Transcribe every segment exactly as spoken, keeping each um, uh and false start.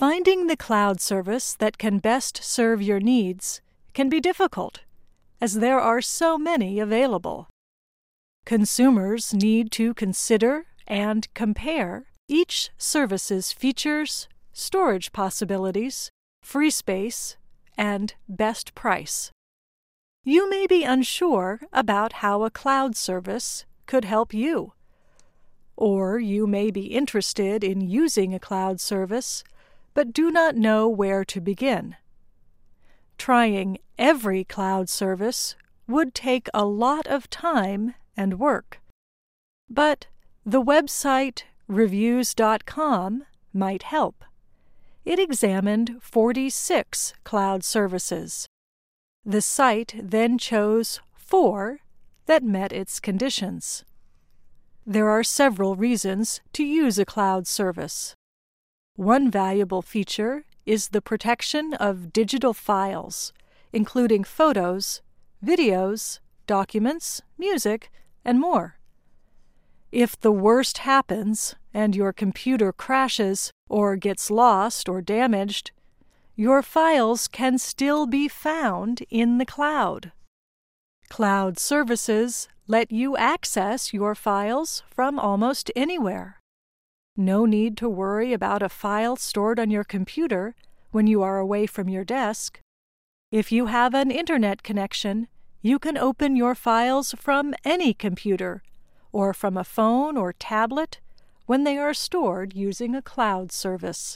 Finding the cloud service that can best serve your needs can be difficult, as there are so many available. Consumers need to consider and compare each service's features, storage possibilities, free space, and best price. You may be unsure about how a cloud service could help you, or you may be interested in using a cloud service but do not know where to begin. Trying every cloud service would take a lot of time and work, but the website reviews dot com might help. It examined forty-six cloud services. The site then chose four that met its conditions. There are several reasons to use a cloud service. One valuable feature is the protection of digital files, including photos, videos, documents, music, and more. If the worst happens and your computer crashes or gets lost or damaged, your files can still be found in the cloud. Cloud services let you access your files from almost anywhere. No need to worry about a file stored on your computer when you are away from your desk. If you have an internet connection, you can open your files from any computer or from a phone or tablet when they are stored using a cloud service.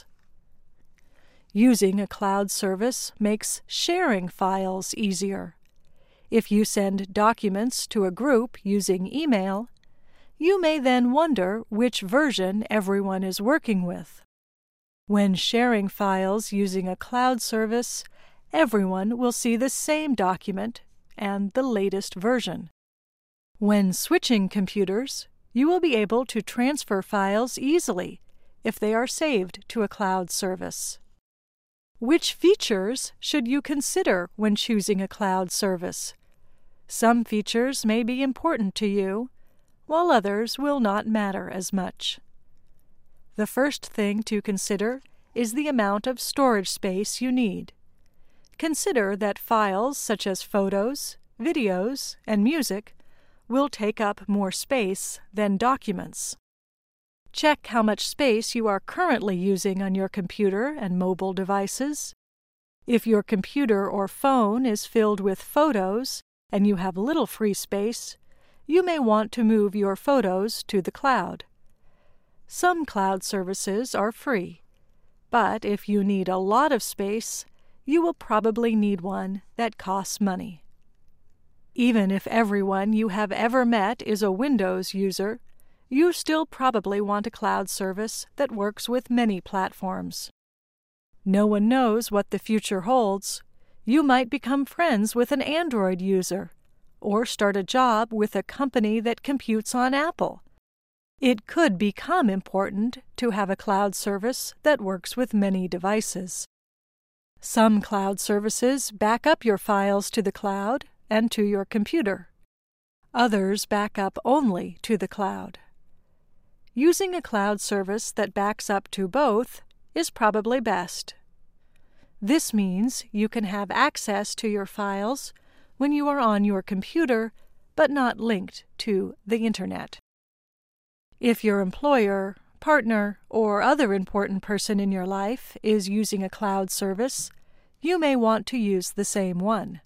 Using a cloud service makes sharing files easier. If you send documents to a group using email, you may then wonder which version everyone is working with. When sharing files using a cloud service, everyone will see the same document and the latest version. When switching computers, you will be able to transfer files easily if they are saved to a cloud service. Which features should you consider when choosing a cloud service? Some features may be important to you, while others will not matter as much. The first thing to consider is the amount of storage space you need. Consider that files such as photos, videos, and music will take up more space than documents. Check how much space you are currently using on your computer and mobile devices. If your computer or phone is filled with photos and you have little free space, you may want to move your photos to the cloud. Some cloud services are free, but if you need a lot of space, you will probably need one that costs money. Even if everyone you have ever met is a Windows user, you still probably want a cloud service that works with many platforms. No one knows what the future holds. You might become friends with an Android user, or start a job with a company that computes on Apple. It could become important to have a cloud service that works with many devices. Some cloud services back up your files to the cloud and to your computer. Others back up only to the cloud. Using a cloud service that backs up to both is probably best. This means you can have access to your files when you are on your computer, but not linked to the Internet. If your employer, partner, or other important person in your life is using a cloud service, you may want to use the same one.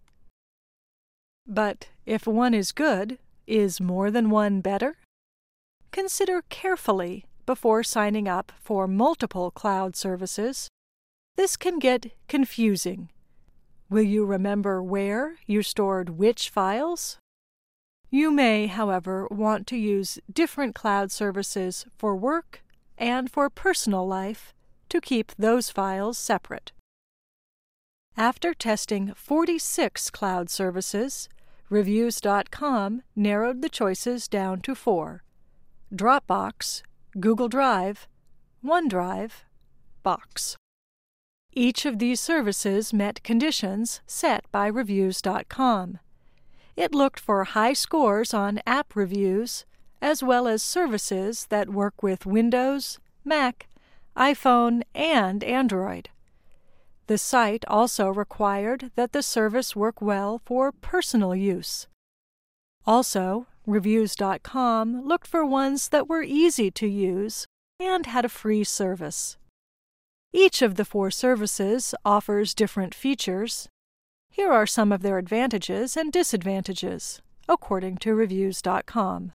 But if one is good, is more than one better? Consider carefully before signing up for multiple cloud services. This can get confusing. Will you remember where you stored which files? You may, however, want to use different cloud services for work and for personal life to keep those files separate. After testing forty-six cloud services, reviews dot com narrowed the choices down to four: Dropbox, Google Drive, OneDrive, Box. Each of these services met conditions set by reviews dot com. It looked for high scores on app reviews, as well as services that work with Windows, Mac, iPhone, and Android. The site also required that the service work well for personal use. Also, Reviews dot com looked for ones that were easy to use and had a free service. Each of the four services offers different features. Here are some of their advantages and disadvantages, according to Reviews dot com.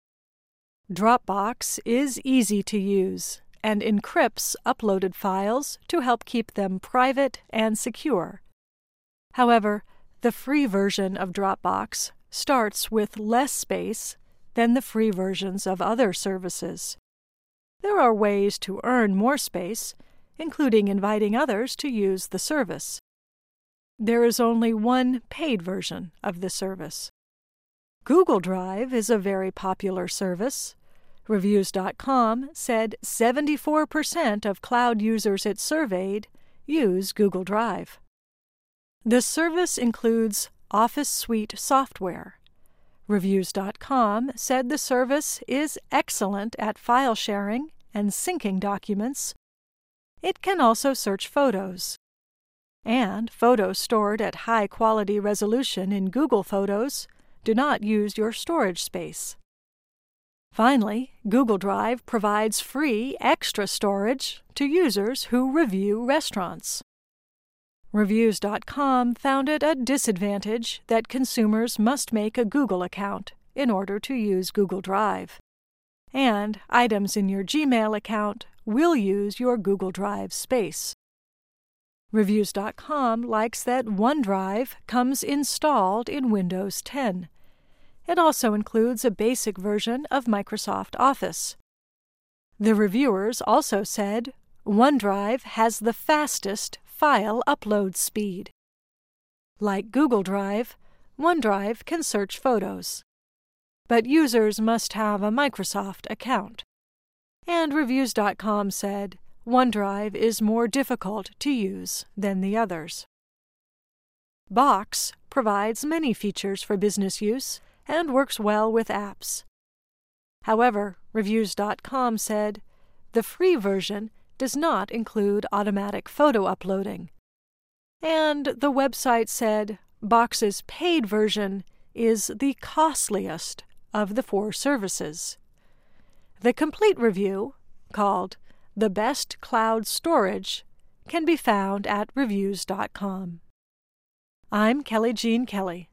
Dropbox is easy to use and encrypts uploaded files to help keep them private and secure. However, the free version of Dropbox starts with less space than the free versions of other services. There are ways to earn more space, including inviting others to use the service. There is only one paid version of the service. Google Drive is a very popular service. Reviews dot com said seventy-four percent of cloud users it surveyed use Google Drive. The service includes Office Suite software. Reviews dot com said the service is excellent at file sharing and syncing documents. It can also search photos. And photos stored at high-quality resolution in Google Photos do not use your storage space. Finally, Google Drive provides free extra storage to users who review restaurants. Reviews dot com found it a disadvantage that consumers must make a Google account in order to use Google Drive, and items in your Gmail account will use your Google Drive space. Reviews dot com likes that OneDrive comes installed in Windows ten. It also includes a basic version of Microsoft Office. The reviewers also said OneDrive has the fastest file upload speed. Like Google Drive, OneDrive can search photos, but users must have a Microsoft account. And Reviews dot com said OneDrive is more difficult to use than the others. Box provides many features for business use and works well with apps. However, Reviews dot com said the free version does not include automatic photo uploading. And the website said Box's paid version is the costliest of the four services. The complete review, called The Best Cloud Storage, can be found at Reviews dot com. I'm Kelly Jean Kelly.